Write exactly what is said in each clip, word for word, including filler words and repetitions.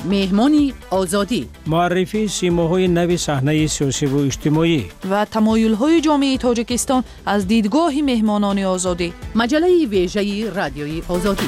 مهمانی آزادی، معرفی سیماهای نو صحنه سیاسی و اجتماعی و تمایل‌های جامعه تاجیکستان از دیدگاه مهمانان آزادی. مجله ویژه رادیوی آزادی.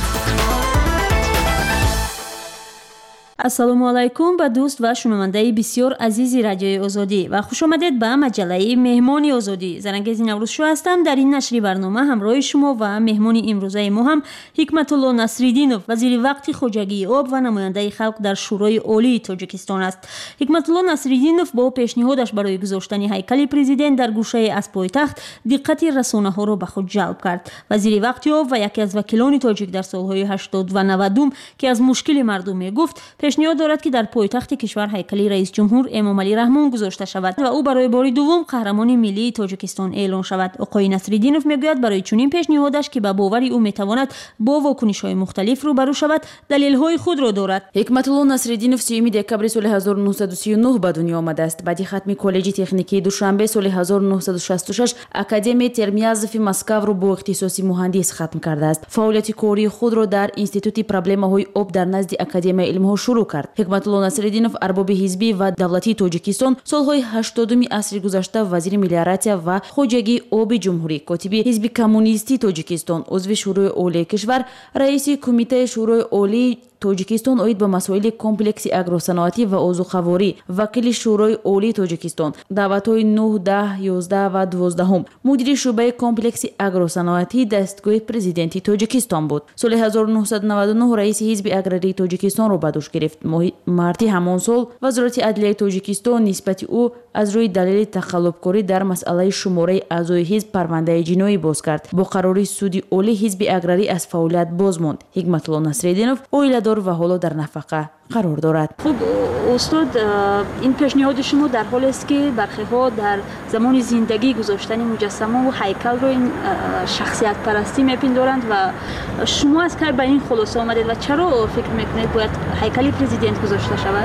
السلام علیکم به دوست و شنونده بسیار عزیزی رادیوی آزادی و خوش آمدید به مجله مهمان آزادی. زرنگیز نوروز شو هستم. در این نشری برنامه همراه شما و مهمان امروزه ما هم حکمت الله نصرالدینов وزیر وقت خواجگی آب و نماینده خلق در شورای عالی تاجیکستان است. حکمت الله نصرالدینov با پیشنهادش برای گذاشتن هیکل پرزیدنت در گوشه از پایتخت دقت رسانه ها را به خود جلب کرد. وزیر وقت آب و یکی از وکیلان تاجیک در سالهای هشتاد و نود که از مشکل مردم میگفت پیشنهاد دارد که در پایتخت کشور هیکل رئیس جمهور امام علی رحمان گذاشته شود و او برای بار دوم قهرمان ملی تاجیکستان اعلان شود. آقای نصرالدینov میگوید برای چنین پیشنهادش که به باور او میتواند با واکنش‌های مختلف روبرو شود دلیل‌های خود را دارد. حکمت الله نصرالدینov سیوم دکبر سال هزار و نهصد و سی و نه به دنیا آمده است. بعد ختم کالج تکنیکی دوشنبه سال هزار و نهصد و شصت و شش اکادمی ترمیازف مسکو را با اختصاص مهندس ختم کرده است. فعالیت کاری خود را در انستیتوت پروبلم‌های آب در نزد اکادمی علم‌ها شروع کرد. حکمت الله نصرالدینov ارباب حزبی و دولتی تاجیکستان سالهای هشتادم عصر گذشته وزیر ملیاراتیا و خواجگی آب جمهوری، کاتب حزب کمونیستی تاجیکستان، عضو شورای عالی کشور، رئیس کمیته شورای عالی تاجیکستان اوید به مسائل کمپلکس اگروصنعتی و عضوخواری، وکیل شورای عالی تاجیکستان، دعوت‌های نه، ده، یازده و دوازده، مدیر شعبه کمپلکس اگروصنعتی دستگاه پرزیدنتی تاجیکستان بود. سال هزار و نهصد و نود و نه رئیس حزب اگراری تاجیکستان را به دوش گرفت. مارتی همان سال وزارت عدلیه تاجیکستان نسبت او از روی دلیل تخلفکاری در مسئله شماره اعضای حزب پرونده جنایی باز کرد. با قراری سود عالی حزب اگراری از فعالیت باز ماند. حکمت الله نصرالدینov اویلدار و حالا در نفقه قرار دارد. خب استاد، این پیشنهاد شما در حالی است که برخی ها در زمان زندگی گذاشتن مجسمه و هیکل رو این شخصیت پرستی میپندارند و شما از که به این خلاصه آمدید و چرا فکر میکنید باید هیکل پرزیدنت گذاشته شود؟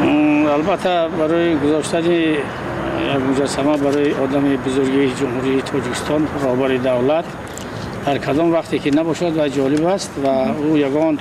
البته برای گذاشتن یک مجسمه برای آدم بزرگی جمهوری تاجیکستان رهبر دولت هر کدام وقتی که نباشد و جالب است و او یگان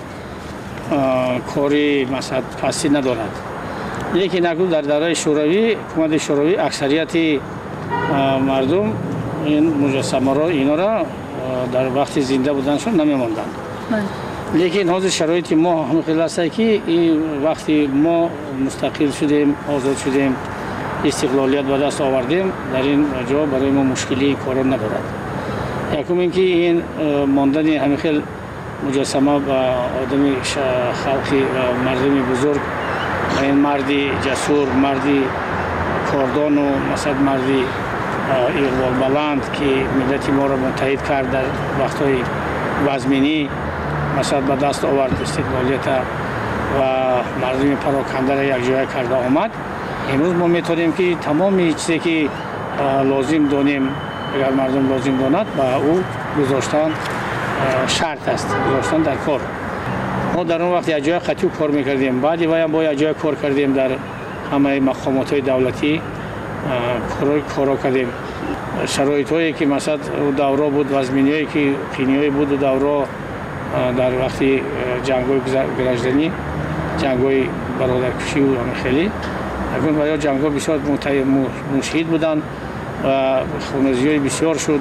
کاری مثلا پسی ندارد. یکی نگو در دارای شوروی، حکومت شوروی اکثریت مردم این مجسمه را اینا را در وقتی زنده بودنشون نمیماندند. لیکن حاضر شرایط ما همه خیلی است که این وقتی ما مستقل شدیم، آزاد شدیم، استقلالیت به دست آوردیم، در این جا برای ما مشکلی کارا ندارد. یکم اینکه این ماندن همه خیلی مجسمه با آدمی خلقی و مردمی بزرگ، این مردی جسور، مردی کاردان و مثلا مردی اقبال بلند که ملت ما را متحد کرد در وقتهای وزمینی، مثلا به دست آورد استقلالیت و مردم پراکنده را یک جای کرده آمد. امروز ما میتونیم که تمام چیزی که لازم دانیم اگر مردم لازم داند با او گذاشتن شرط است، گذاشتن در کار. ما در اون وقت یک جای خطی کار میکردیم، بعدی باید با یک جای کار کردیم در همه مقامات های دولتی کار کارا کردیم. شرایط هایی که مثلا دوره بود، وزمینی هایی که قینی بود و دوره در وقتی جنگ های گرجدنی، جنگ های برادرکشی و همه خیلی اگر باید جنگ ها بسیار مشهید بودن و خونریزی های بسیار شد.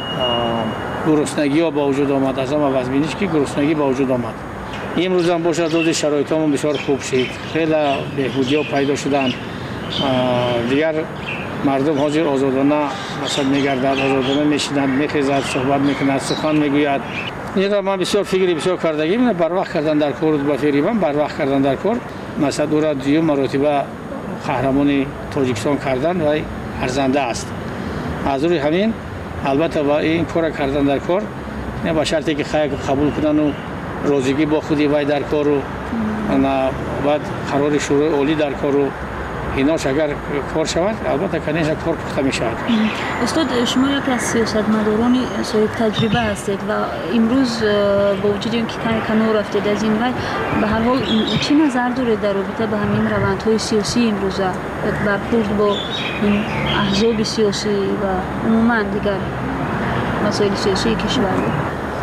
گرسنگی ها با وجود آمد، از همه وزمینیش که گرسنگی با وجود آمد. امروز هم باشد روز شرایط هم بسیار خوب شد، خیلی بهبودی ها پیدا شدن. دیگر مردم حاضر آزادانه مثلا میگردد، آزادانه میشینند، میخیزد، صحبت میکند، سخن میگوید. این را من بسیار فکری بسیار کردگی من بر وقت کردن در کار با فریبم بر وقت کردن در کار مثلا دو را دیو مراتبه قهرمان تاجیکستان کردن و ارزنده است. از روی همین البته با این کار کردن در کار نه با شرطی که خیر قبول کنن و روزگی با خودی وای در کار و بعد قرار شورای عالی در کار و ایناش اگر کار شود البته کنیش کار پخته می شود. استاد شما یک از سیاستمداران صاحب تجربه هستید و امروز با وجود اینکه کمی کنار رفتید از این وای به هر حال چه نظر دارید در رابطه با همین روندهای سیاسی امروزه برخورد با این احزاب سیاسی و عموما دیگر مسائل سیاسی کشور؟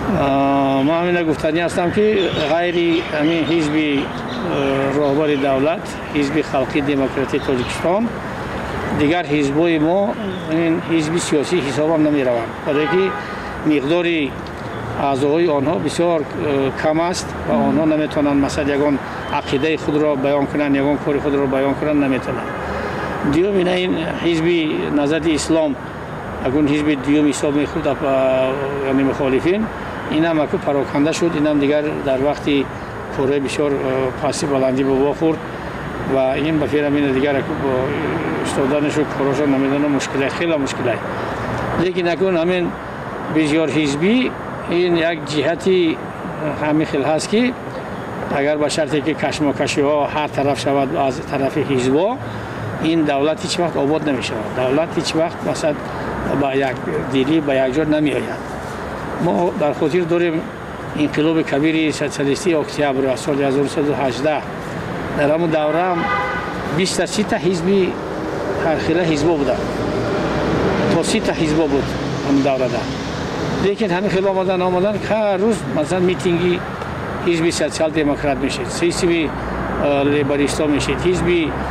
ما همین گفتنی هستم که غیر همین حزب راهبر دولت، حزب خلقی دموکراتی تاجیکستان، دیگر حزبای ما این حزب سیاسی حساب هم نمی روند، برای که مقدار اعضای آنها بسیار کم است و آنها نمیتونند مثلا یگان عقیده خود را بیان کنند، یگان کار خود را بیان کنند نمیتونند. دیوم این حزب نهضت اسلام اگون حزب دیوم حساب میخورد یعنی مخالفین، این هم اکو پراکنده شد، این هم دیگر در وقتی کاره بسیار پاسی بلندی به با خورد و این بفیر همین دیگر اکو با استادانش و کاراشان نمیدانه مشکله، خیلی مشکله. لیکن اکون همین بسیار حزبی این یک جهتی همین خیلی هست که اگر با شرطی که کشمکشی ها هر طرف شود از طرف حزبا، این دولت هیچ وقت آباد نمی شود. دولت هیچ وقت مثلا با یک دیری با یک جور نمی آید. ما در خاطر داریم انقلاب کبیر سوسیالیستی اکتبر از سال هزار و نهصد و هجده در همون دوره هم بیست تا سی تا حزبی هر خیلی حزبا بودن، تا سی تا حزبا بود همون دوره ده. لیکن همین خیلی آمدن آمدن که هر روز مثلا میتینگی حزب سوسیال دموکرات میشید، حزب لیبرالیستا میشید، حزب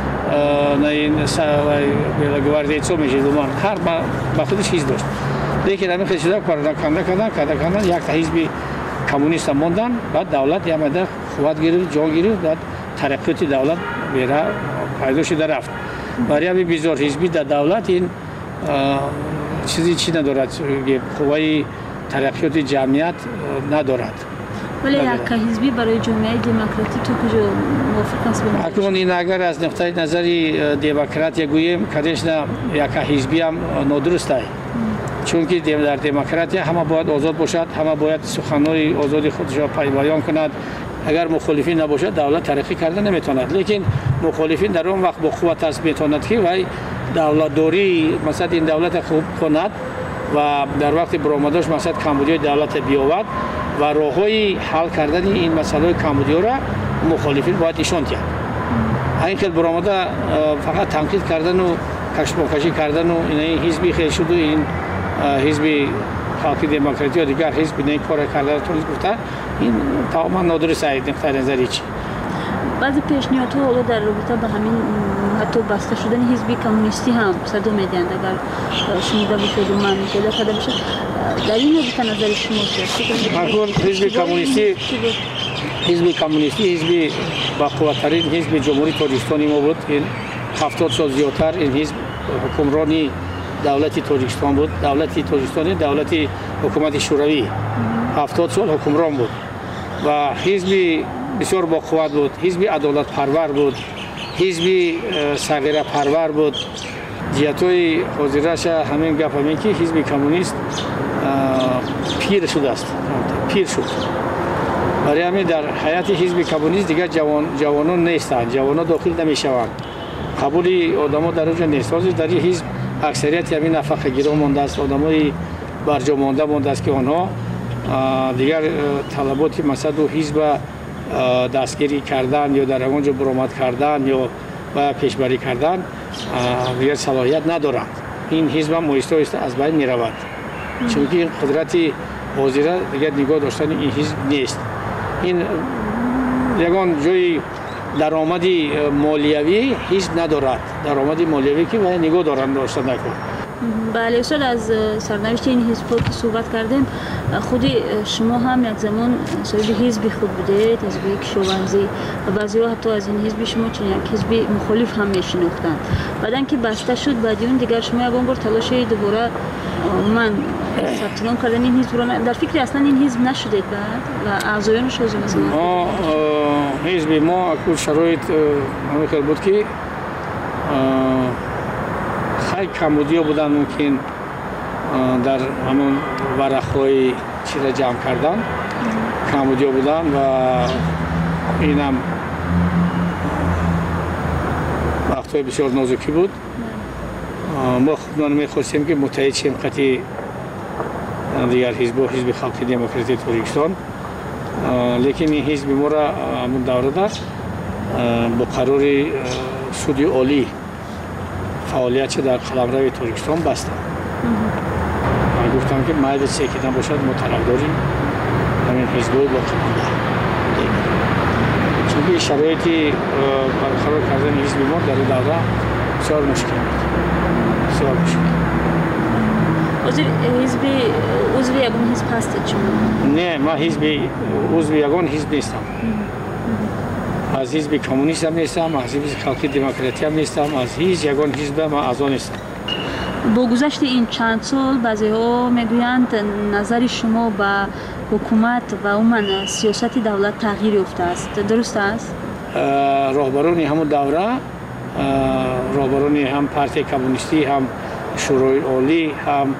گواردیچو میشید، هر با خودش حزب داشت. لیکن همین خیلی شده پراکنده کردن کردن کردن یک تا حزب کمونیست ماندن، بعد دولت یامده قوت گرفت، جان گرفت، بعد ترقیات دولت بیره پیدا شده رفت. برای همین بسیار حزبی در دولت این چیزی چی ندارد، قوای ترقیات جمعیت ندارد. ولی یک حزبی برای جامعه دموکراتی تو کجا موافق است؟ اکنون این اگر از نقطه نظری دموکراتی گوییم کدش نه یک حزبی هم نادرست است، چون که در دموکراتی همه باید آزاد باشد، همه باید سخنهای آزادی خودش را بیان کند. اگر مخالفین نباشد دولت ترقی کرده نمیتواند، لیکن مخالفین در اون وقت با قوت است میتواند که وای دولت داری مثلا این دولت خوب کند و در وقت برآمدش مثلا کمبودی دولت بیاورد و راههای حل کردن این مسئله کمبودی را مخالفین باید نشان دهند. این خیلی برآمده فقط تنقید کردن و کشمکشی کردن و این حزبی خیلی شد و این حزب خلقی دموکراتی و دیگر حزب این کار کرده تو گفته این تماما نادرست است نقطه نظری چی. بعضی پیشنهادها حالا در رابطه با همین حتی بسته شدن حزب کمونیستی هم صدا میدهند، اگر شنیده باشید و من پیدا کرده باشد در این رابطه نظر شما چیست؟ اکنون حزب کمونیستی حزب کمونیستی حزب با قوت‌ترین حزب جمهوری تاجیکستان ما بود. این هفتاد سال زیادتر این حزب حکمرانی دولت تاجیکستان بود. دولت تاجیکستان دولت حکومت شوروی هفتاد سال حکمران بود و حزب بسیار با قوت بود، حزب عدالت پرور بود، حزب صغیره پرور بود. جهت‌های حاضرش همین گپ همین که حزب کمونیست پیر شده است، پیر شد. برای همین در حیات حزب کمونیست دیگر جوان جوانان نیستند، جوانان داخل نمیشوند، قبول آدم‌ها در اونجا نیست. در این حزب اکثریت همین نفقه‌گیران مانده است، آدمای برجا مانده مانده است که آنها دیگر طلبات مثلا دو حزب دستگیری کردن یا در اونجا برآمد کردن یا با پیشبری کردن دیگر صلاحیت ندارند. این حزب هم آهسته آهسته از بین می رود، چون که این قدرت حاضره دیگر نگاه داشتن این حزب نیست. این یگان جای درآمدی مالیوی حزب ندارد، درآمدی مالیوی که باید نگاه دارند داشتن نکن. بله استاد، از سرنوشت این حزب که صحبت کردیم، خود شما هم یک زمان صاحب حزبی خود بودید، حزب کشاورزی، و بعضی‌ها حتی از این حزب شما چون یک حزب مخالف هم میشناختند. بعدن که بسته شد بعد اون دیگر شما یگان بار تلاش دوباره من ثبت نام کردن این حزب را در فکر اصلا این حزب نشدید بعد و اعضایانش از مثلا ما حزب ما کل شرایط همین خیلی بود که خیلی کمبودی بودن، ممکن در همون ورق‌های چی را جمع کردن کمبودی بودن و اینم وقت‌های بسیار نازکی بود. ما خودمان می‌خواستیم که متحد شیم قطعی دیگر حزب و حزب خلقی دموکراتی تاجیکستان، لیکن این حزب ما را همون دوره در با قرار سودی عالی فعالیت در قلمرو تاجیکستان بستند. من گفتم که مایل سکیدن باشد ما طلب داریم همین حزب‌های باقی مانده دیگر. چون شرایطی برقرار کردن حزب ما در دوره بسیار مشکل بود. بسیار مشکل. عضو حزب عضو یگان حزب هستید شما؟ نه، ما حزب عضو یگان حزب نیستم. از حزب کمونیست هم نیستم، از حزب خلقی دموکراتی هم نیستم، از هیچ یگان حزب ما اعضا نیستم. با گذشت این چند سال بعضی‌ها میگویند نظر شما به حکومت و عموما سیاست دولت تغییر یافته است. درست است؟ راهبران همون دوره، راهبران هم پارتی کمونیستی، هم شورای عالی، هم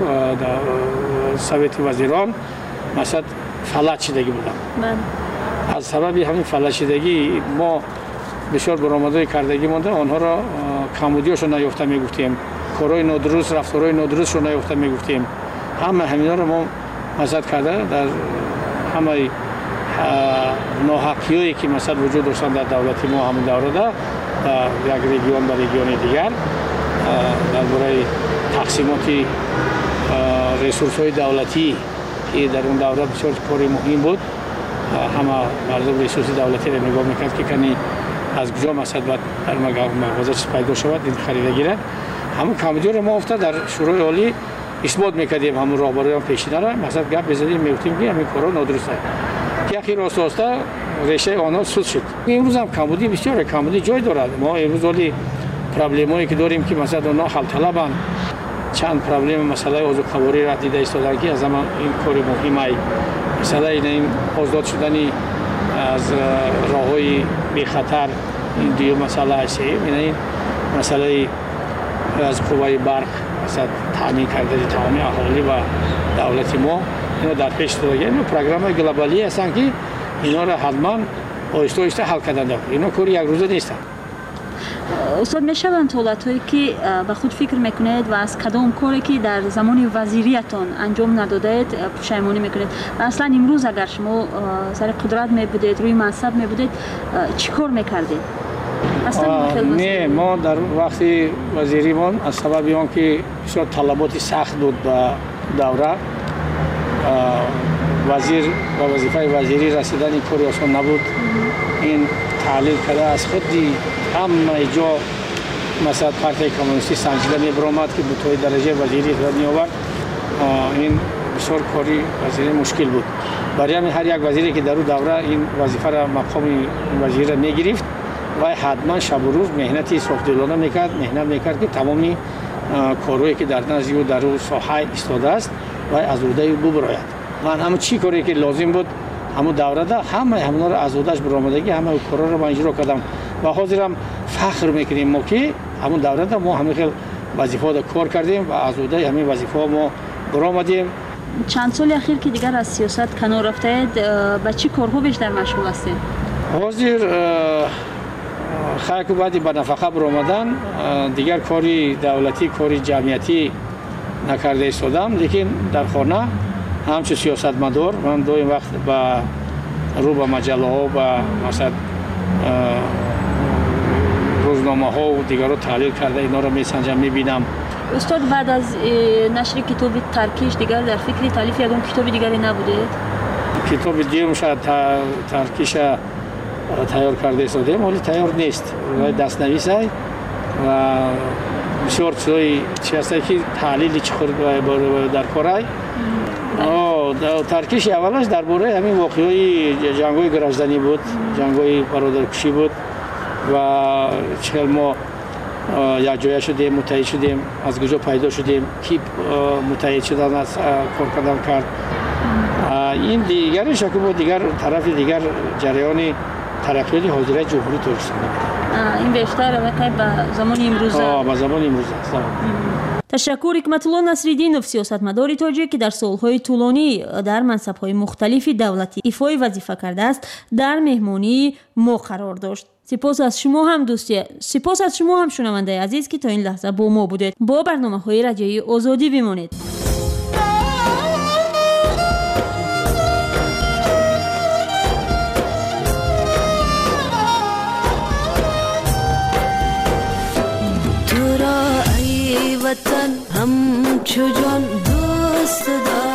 سویت وزیران مثلا فلج شدگی بودن. از سبب همین فلج شدگی ما بسیار برآمدهای کردگی مونده، آنها را کمبودیاشو نیافته میگفتیم، کارهای نادرست، رفتارهای نادرست رو نیافته میگفتیم. همه همینا رو ما مزد کرده در همه ناحقیایی که مثلا وجود داشتن در دولتی ما همین دوره ده یک ریگیون به ریگیون دیگر درباره تقسیمات ریسورس های دولتی که در اون دوره بسیار کاری مهم بود. همه مردم ریسورس دولتی را نگاه میکرد که کنی از کجا مثلا باید در مغازه پیدا شود این خریده گیره. همون کمبودی رو ما افتاد در شورای عالی اثبات میکردیم، همون راهبران پیشینه را مثلا گپ بزدیم میگفتیم که همین کارا نادرسته که اخیر راست راسته ریشه آنها سود شد. امروز هم کمبودی بسیار کمبودی جای دارد. ما امروز ولی پرابلمایی که داریم که مثلا اونها حل طلبن، چند پرابلم مسئله عضوخواری را دیده ایستادن که از این کار مهمه مثلا این آزاد شدنی از راههای بی خطر این دیو مسئله است. این مسئله از قوای برق مثلا تامین کردن تمامی اهالی و دولت ما اینو در پیش داره. این پروگرام گلوبالی هستن که اینا را حتما آهسته آهسته حل کردن. اینا کاری یک روزه نیست. استاد میشوند حالتایی که به خود فکر میکنید و از کدام کاری که در زمان وزیریتان انجام ندادید پشیمانی میکنید و اصلا امروز اگر شما سر قدرت می بودید، روی منصب می بودید، چی کار میکردید؟ نه، ما در وقتی وزیریمان از سبب آن که بسیار طلبات سخت بود به دوره، وزیر و وظیفه وزیری رسیدن این کاری آسان نبود. این تعلیل کرده از خودی همه جا مثلا پارتی کمونیستی سنجیده میبرامد که بطوری درجه وزیری را میآورد. این بسیار کاری وزیری مشکل بود. برای همین هر یک وزیری که در اون دوره این وظیفه را مقام وزیر را میگرفت و حتما شب و روز مهنتی صافدلانه میکرد، مهنت میکرد که تمامی کارهایی که در نزد او در اون ساحه ایستاده است و از عهده او ببراید. من همون چی کاری که لازم بود همون دوره ده همه همونا را از عهده‌اش برآمدگی همه کارا را من اجرا کردم و حاضرم فخر میکنیم ما که همون دوره ده ما همین خیلی وظیفه را کار کردیم و از عهده همین وظیفه ما برآمدیم. چند سال اخیر که دیگر از سیاست کنار رفتید، به چی کارها بیشتر مشغول هستید؟ حاضر خیلی بعدی به نفقه برآمدن دیگر کاری دولتی کاری جمعیتی نکرده ایستادم، لیکن در خانه همچه سیاستمدار من دو این وقت با رو به مجله ها و مثلا روزنامه ها و دیگر رو تحلیل کرده اینا رو میسنجم میبینم. استاد بعد از نشر کتاب ترکیش دیگر در فکر تالیف یگان کتاب دیگری نبوده؟ کتاب دیگه شاید ترکیش تیار کرده ایستادیم ولی تیار نیست و دستنویس است و بسیار چیزایی چی هست که تحلیل چخور در کارای ترکیش اولش درباره همین واقعی جنگ‌های گرجدنی بود، جنگ‌های برادرکشی بود و چقدر ما یک جای شدیم، متحد شدیم، از کجا پیدا شدیم، کی متحد شدن از کار کردن کرد. این دیگرش که با دیگر طرف دیگر جریان ترقیات حاضره جمهوری ترکستان این بیشتر واقعا به زمان امروز آه به زمان امروز است. تشکر حکمت‌الله نصرالدینов سیاستمداری تاجیک که در سالهای طولانی در منصب‌های مختلف دولتی ایفای وظیفه کرده است در مهمانی ما قرار داشت. سپاس از شما هم دوستی سپاس از شما هم شنونده عزیز که تا این لحظه با ما بودید. با برنامه‌های رادیویی آزادی بمانید. وطن هم چو جان دوست دارم